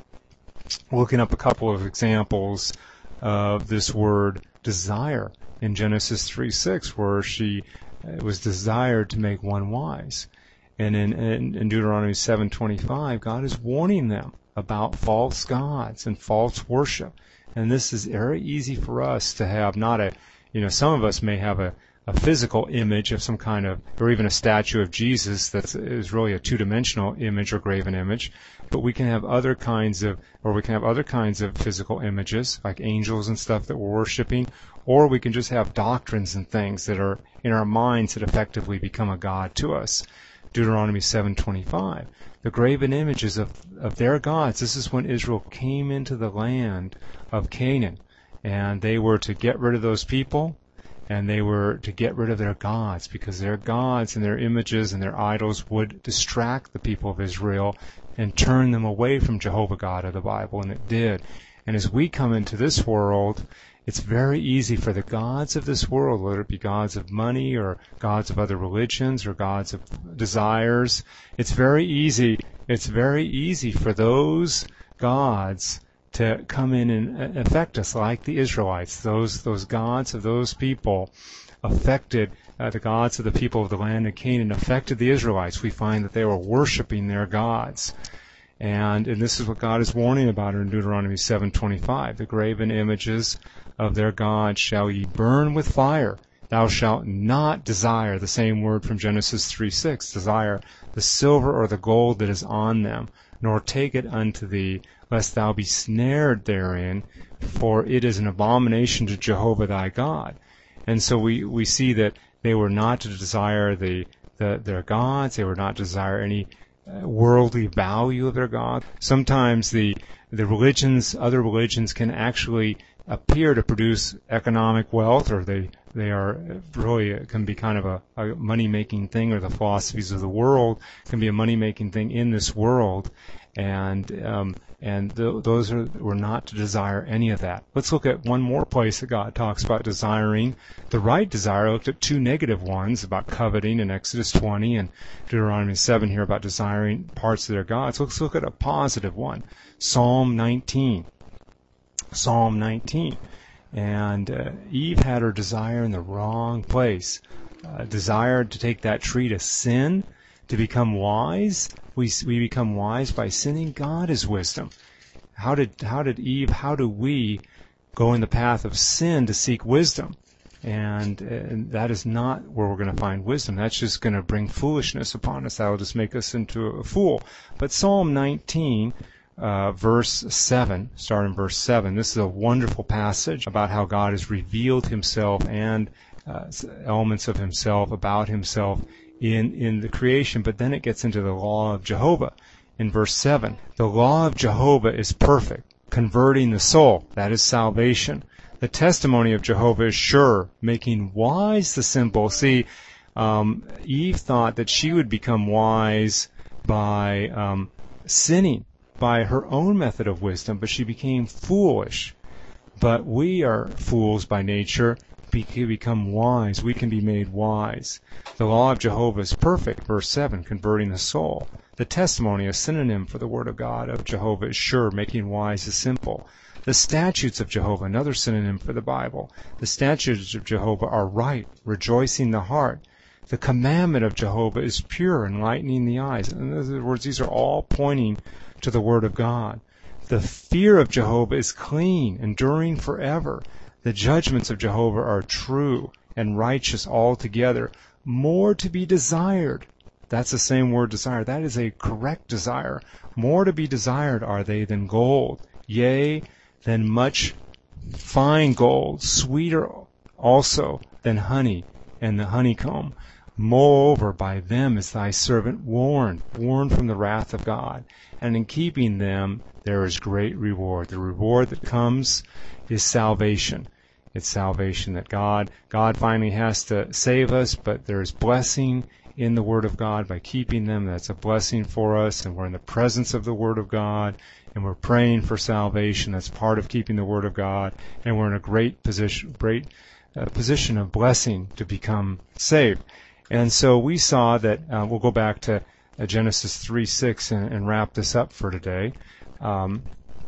Looking up a couple of examples of this word desire in Genesis three six, where she it was desired to make one wise. And in, in, in Deuteronomy seven twenty-five, God is warning them about false gods and false worship. And this is very easy for us to have not a, you know, some of us may have a, a physical image of some kind of, or even a statue of Jesus that is really a two-dimensional image or graven image, but we can have other kinds of, or we can have other kinds of physical images, like angels and stuff that we're worshiping, or we can just have doctrines and things that are in our minds that effectively become a god to us. Deuteronomy seven twenty-five. The graven images of, of their gods. This is when Israel came into the land of Canaan, and they were to get rid of those people and they were to get rid of their gods, because their gods and their images and their idols would distract the people of Israel and turn them away from Jehovah God of the Bible, and it did. And as we come into this world, it's very easy for the gods of this world, whether it be gods of money or gods of other religions or gods of desires, it's very easy, it's very easy for those gods to come in and affect us like the Israelites. Those those gods of those people affected, uh, the gods of the people of the land of Canaan affected the Israelites. We find that they were worshiping their gods. And, and this is what God is warning about in Deuteronomy seven twenty-five. The graven images of their gods shall ye burn with fire. Thou shalt not desire, the same word from Genesis three six, desire the silver or the gold that is on them, nor take it unto thee, lest thou be snared therein, for it is an abomination to Jehovah thy God. And so we, we see that they were not to desire the, the their gods, they were not to desire any worldly value of their God. Sometimes the the religions, other religions, can actually appear to produce economic wealth, or they they are really can be kind of a, a money-making thing, or the philosophies of the world can be a money-making thing in this world, and um, and th- those are were not to desire any of that. Let's look at one more place that God talks about desiring the right desire. I looked at two negative ones about coveting in Exodus twenty and Deuteronomy seven here about desiring parts of their gods. Let's look at a positive one. Psalm nineteen. Psalm nineteen. And uh, Eve had her desire in the wrong place. Uh, desired to take that tree to sin, to become wise. We we become wise by sinning. God is wisdom. How did how did Eve? How do we go in the path of sin to seek wisdom? And, and that is not where we're going to find wisdom. That's just going to bring foolishness upon us. That will just make us into a fool. But Psalm nineteen, uh, verse seven, starting verse seven. This is a wonderful passage about how God has revealed Himself and uh, elements of Himself about Himself in in the creation. But then it gets into the law of Jehovah in verse seven. The law of Jehovah is perfect, converting the soul. That is salvation. The testimony of Jehovah is sure, making wise the simple. See, um, Eve thought that she would become wise by um, sinning, by her own method of wisdom, but she became foolish. But we are fools by nature. We can become wise. We can be made wise. The law of Jehovah is perfect, verse seven, converting the soul. The testimony, a synonym for the word of God, of Jehovah is sure, making wise the simple. The statutes of Jehovah, another synonym for the Bible. The statutes of Jehovah are right, rejoicing the heart. The commandment of Jehovah is pure, enlightening the eyes. In other words, these are all pointing to the Word of God. The fear of Jehovah is clean, enduring forever. The judgments of Jehovah are true and righteous altogether, more to be desired. That's the same word, desire. That is a correct desire. More to be desired are they than gold, yea, than much fine gold, sweeter also than honey and the honeycomb. Moreover, by them is thy servant warned, warned from the wrath of God. And in keeping them there is great reward. The reward that comes is salvation. It's salvation that God, God finally has to save us, but there is blessing in the Word of God by keeping them. That's a blessing for us, and we're in the presence of the Word of God, and we're praying for salvation. That's part of keeping the Word of God, and we're in a great position, great uh, position of blessing to become saved. And so we saw that, uh, we'll go back to uh, Genesis three six and, and wrap this up for today. Um,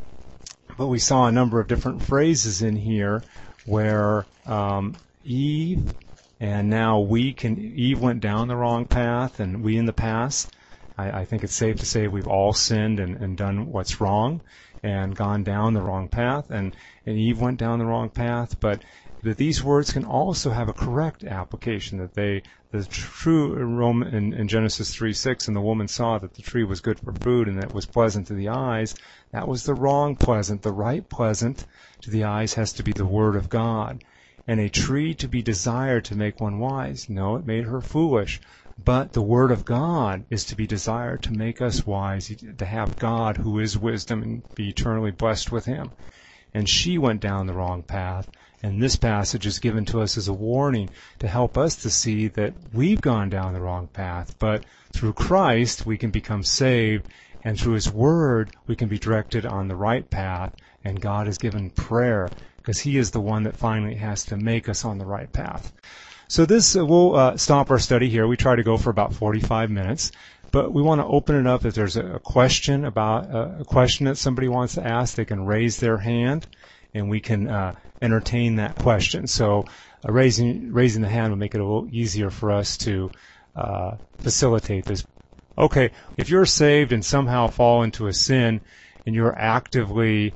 but we saw a number of different phrases in here where um, Eve, and now we can, Eve went down the wrong path, and we in the past, I, I think it's safe to say we've all sinned and, and done what's wrong and gone down the wrong path, and, and Eve went down the wrong path, but that these words can also have a correct application, that they, the true Roman in, in Genesis three six, and the woman saw that the tree was good for food and that it was pleasant to the eyes. That was the wrong pleasant. The right pleasant to the eyes has to be the Word of God. And a tree to be desired to make one wise. No, it made her foolish. But the Word of God is to be desired to make us wise, to have God who is wisdom and be eternally blessed with Him. And she went down the wrong path, And this passage is given to us as a warning to help us to see that we've gone down the wrong path. But through Christ, we can become saved, and through His Word, we can be directed on the right path. And God has given prayer, because He is the one that finally has to make us on the right path. So this, uh, we'll uh, stop our study here. We try to go for about forty-five minutes. But we want to open it up. If there's a question about uh, a question that somebody wants to ask, they can raise their hand, and we can uh, entertain that question. So uh, raising raising the hand will make it a little easier for us to uh, facilitate this. Okay, if you're saved and somehow fall into a sin, and you're actively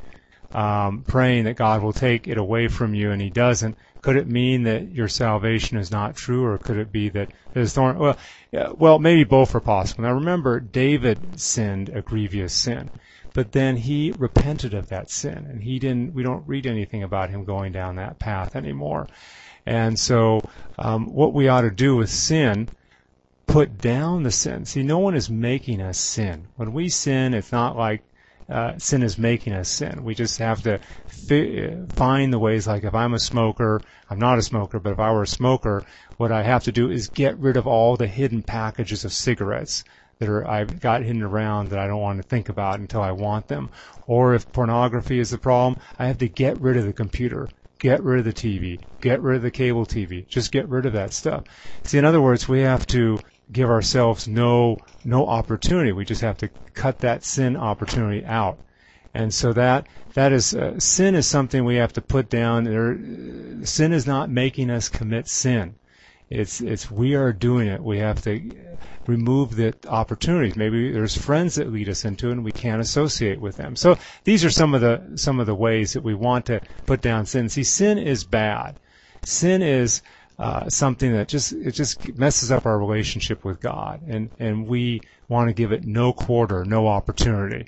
um, praying that God will take it away from you, and He doesn't, could it mean that your salvation is not true, or could it be that there's thorn? Well, yeah, well, maybe both are possible. Now remember, David sinned a grievous sin, but then he repented of that sin, and he didn't. We don't read anything about him going down that path anymore. And so, um, what we ought to do with sin, put down the sin. See, no one is making us sin. When we sin, it's not like Uh, sin is making us sin. We just have to fi- find the ways, like if I'm a smoker, I'm not a smoker, but if I were a smoker, what I have to do is get rid of all the hidden packages of cigarettes that are I've got hidden around that I don't want to think about until I want them. Or if pornography is the problem, I have to get rid of the computer, get rid of the T V, get rid of the cable T V, just get rid of that stuff. See, in other words, we have to give ourselves no no opportunity. We just have to cut that sin opportunity out. And so that that is uh, sin is something we have to put down. There, sin is not making us commit sin. It's it's we are doing it. We have to remove the opportunities. Maybe there's friends that lead us into it, and we can't associate with them. So these are some of the some of the ways that we want to put down sin. See, sin is bad. Sin is Uh, something that just it just messes up our relationship with God, and and we want to give it no quarter, no opportunity.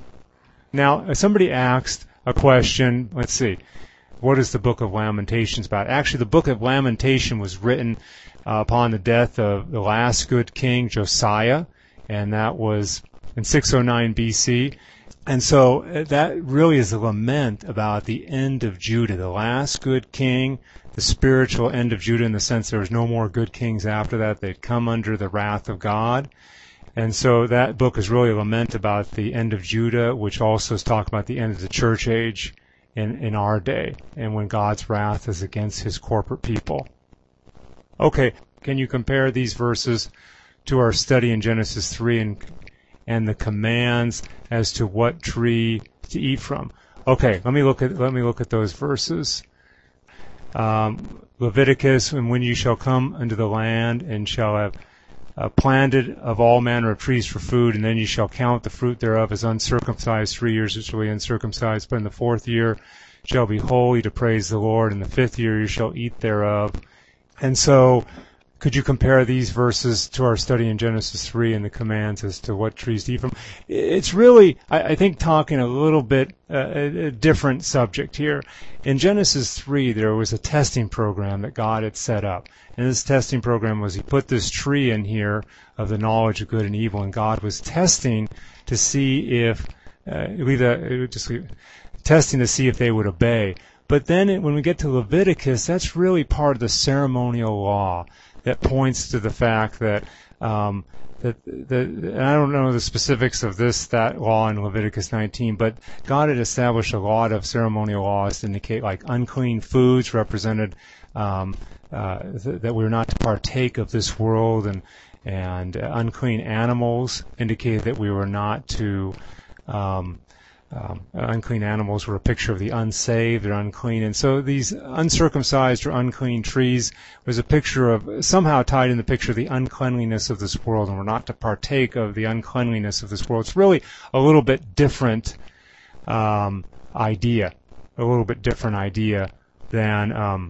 Now, somebody asked a question. Let's see, what is the Book of Lamentations about? Actually, the Book of Lamentation was written uh, upon the death of the last good king, Josiah, and that was in six oh nine B C. And so that really is a lament about the end of Judah, the last good king, the spiritual end of Judah, in the sense there was no more good kings after that. They'd come under the wrath of God. And so that book is really a lament about the end of Judah, which also is talking about the end of the church age in, in our day, and when God's wrath is against His corporate people. Okay, can you compare these verses to our study in Genesis three and and the commands as to what tree to eat from? Okay, let me look at let me look at those verses. Um, Leviticus, and when you shall come unto the land and shall have uh, planted of all manner of trees for food, and then you shall count the fruit thereof as uncircumcised. Three years it shall be uncircumcised, but in the fourth year shall be holy to praise the Lord. In the fifth year you shall eat thereof. And so, could you compare these verses to our study in Genesis three and the commands as to what trees to eat from? It's really, I, I think, talking a little bit uh, a, a different subject here. In Genesis three, there was a testing program that God had set up. And this testing program was He put this tree in here of the knowledge of good and evil, and God was testing to see if, uh, leave that, just leave, testing to see if they would obey. But then it, when we get to Leviticus, that's really part of the ceremonial law that points to the fact that um, that, that and I don't know the specifics of this that law in Leviticus nineteen, but God had established a lot of ceremonial laws to indicate, like, unclean foods represented um, uh, th- that we were not to partake of this world, and and uh, unclean animals indicated that we were not to. Um, Um, unclean animals were a picture of the unsaved. They're unclean. And so these uncircumcised or unclean trees was a picture of, somehow tied in the picture of the uncleanliness of this world, and we're not to partake of the uncleanliness of this world. It's really a little bit different um, idea, a little bit different idea than um,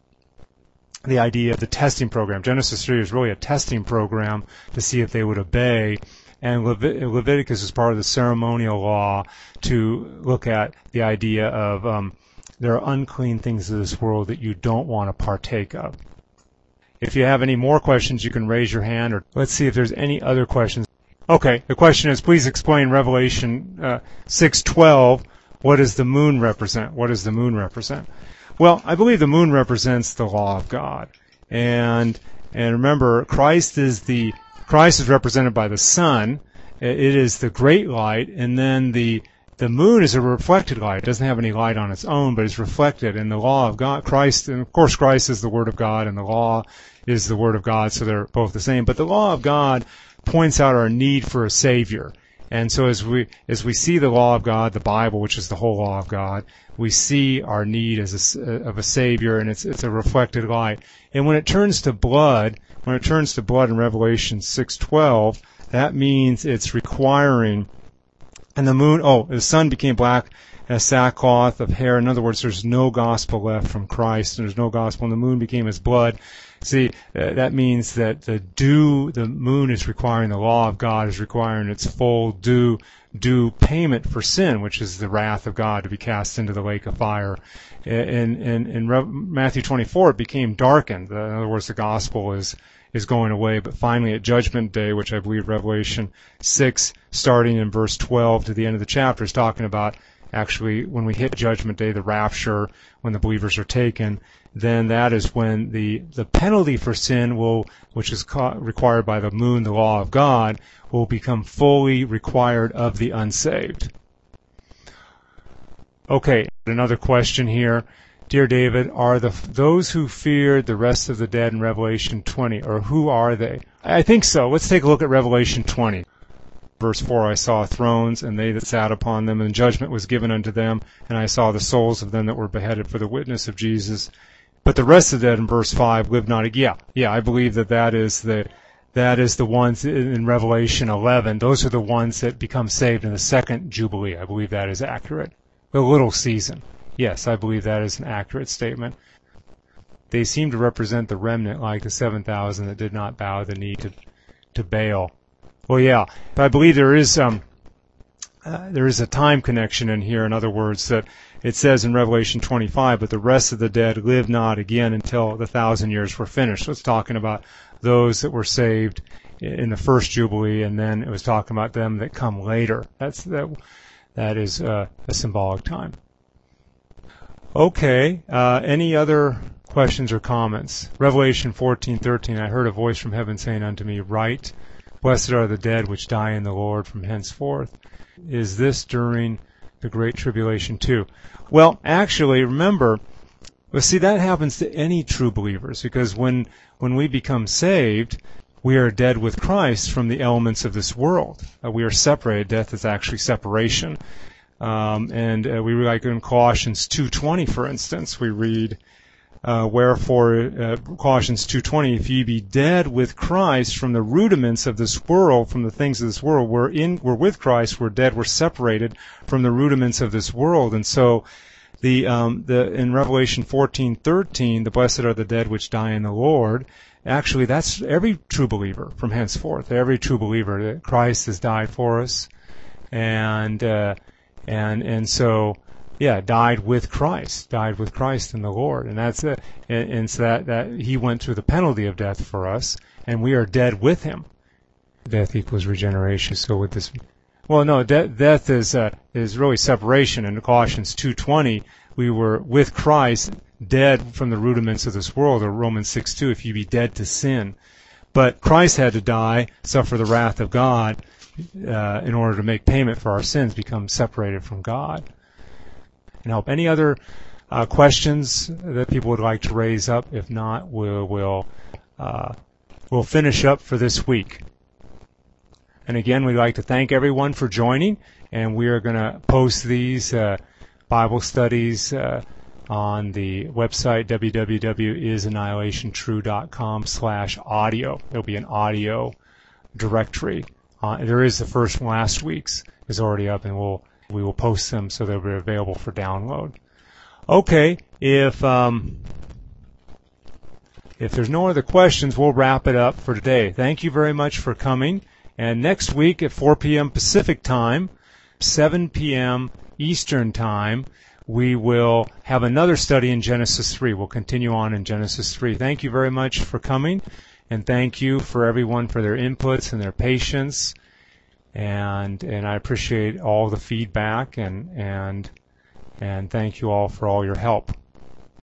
the idea of the testing program. Genesis three is really a testing program to see if they would obey. And Levit- Leviticus is part of the ceremonial law to look at the idea of um, there are unclean things of this world that you don't want to partake of. If you have any more questions, you can raise your hand, or let's see if there's any other questions. Okay, the question is, please explain Revelation uh, six twelve. What does the moon represent? What does the moon represent? Well, I believe the moon represents the law of God. And and remember, Christ is the Christ is represented by the sun. It is the great light, and then the the moon is a reflected light. It doesn't have any light on its own, but it's reflected. And the law of God, Christ, and of course Christ is the Word of God, and the law is the Word of God, so they're both the same. But the law of God points out our need for a Savior. And so as we as we see the law of God, the Bible, which is the whole law of God, we see our need as a, of a Savior, and it's it's a reflected light. And when it turns to blood, when it turns to blood in Revelation six twelve, that means it's requiring. And the moon, oh, the sun became black as sackcloth of hair. In other words, there's no gospel left from Christ, and there's no gospel, and the moon became as blood. See, uh, that means that the due, the moon is requiring, the law of God is requiring its full due, due payment for sin, which is the wrath of God to be cast into the lake of fire. In, in, in Re- Matthew twenty-four, it became darkened. In other words, the gospel is, is going away. But finally, at Judgment Day, which I believe Revelation six, starting in verse twelve to the end of the chapter, is talking about actually when we hit Judgment Day, the rapture, when the believers are taken, then that is when the, the penalty for sin will, which is ca- required by the moon, the law of God, will become fully required of the unsaved. Okay, another question here. Dear David, are the those who feared the rest of the dead in Revelation twenty, or who are they? I think so. Let's take a look at Revelation twenty. Verse four, I saw thrones, and they that sat upon them, and judgment was given unto them, and I saw the souls of them that were beheaded for the witness of Jesus. But the rest of that in verse five lived not again. Yeah, yeah, I believe that that is the that is the ones in Revelation eleven. Those are the ones that become saved in the second Jubilee. I believe that is accurate. The little season. Yes, I believe that is an accurate statement. They seem to represent the remnant, like the seven thousand that did not bow the knee to to Baal. Well, yeah, but I believe there is um uh, there is a time connection in here. In other words, that it says in Revelation twenty-five, but the rest of the dead lived not again until the thousand years were finished. So it's talking about those that were saved in the first Jubilee, and then it was talking about them that come later. That's that. That is uh, a symbolic time. Okay, uh, any other questions or comments? Revelation fourteen thirteen, I heard a voice from heaven saying unto me, Write, blessed are the dead which die in the Lord from henceforth. Is this during the Great Tribulation too? Well, actually, remember, well, see, that happens to any true believers, because when when we become saved, we are dead with Christ from the elements of this world. Uh, we are separated. Death is actually separation. Um, and uh, we read, like in Colossians two twenty, for instance, we read, uh, Wherefore, uh, Colossians two twenty, if ye be dead with Christ from the rudiments of this world, from the things of this world, we're in, we're with Christ, we're dead, we're separated from the rudiments of this world. And so, the um, the in Revelation fourteen thirteen, the blessed are the dead which die in the Lord. Actually, that's every true believer from henceforth. Every true believer that Christ has died for us, and uh, and and so yeah, died with Christ, died with Christ in the Lord, and that's it. And, and so that that He went through the penalty of death for us, and we are dead with Him. Death equals regeneration. So with this, well, no, de- death is uh, is really separation. In Colossians two twenty, we were with Christ, dead from the rudiments of this world, or Romans six two, if you be dead to sin. But Christ had to die, suffer the wrath of God, uh, in order to make payment for our sins, become separated from God. And help. Any other uh, questions that people would like to raise up? If not, we'll we'll, uh, we'll finish up for this week. And again, we'd like to thank everyone for joining, and we are going to post these uh, Bible studies uh, on the website w w w dot is annihilation true dot com slash audio. There'll be an audio directory. Uh, there is the first one, last week's is already up, and we'll we will post them so they'll be available for download. Okay, if um, if there's no other questions, we'll wrap it up for today. Thank you very much for coming. And next week at four p.m. Pacific time, seven p.m. Eastern time, we will have another study in Genesis three. We'll continue on in Genesis three. Thank you very much for coming, and thank you for everyone for their inputs and their patience. And and I appreciate all the feedback, and and and thank you all for all your help.